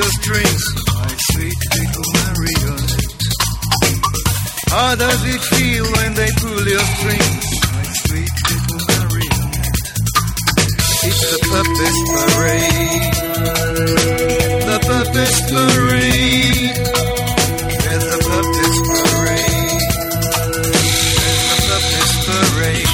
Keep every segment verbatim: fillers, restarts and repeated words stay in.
your strings, my sweet little marionette. How does it feel when they pull your strings, my sweet little marionette? It's the puppet parade, the puppet parade. There's the puppet parade, there's the puppet parade.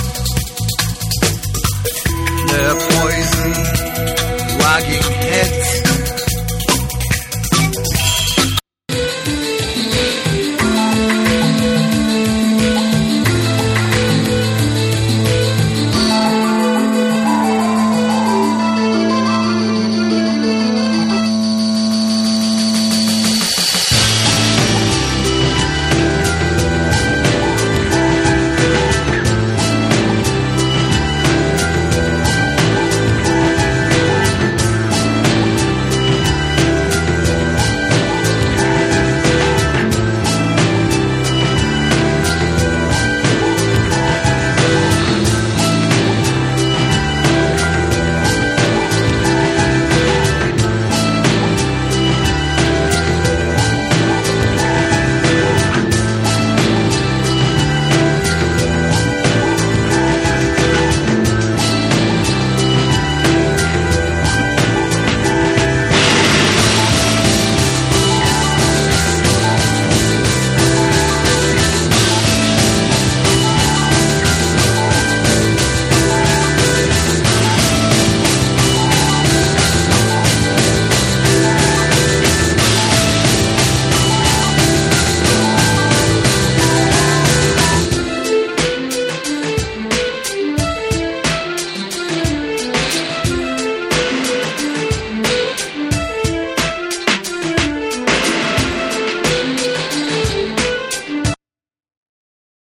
Their poison, wagging heads,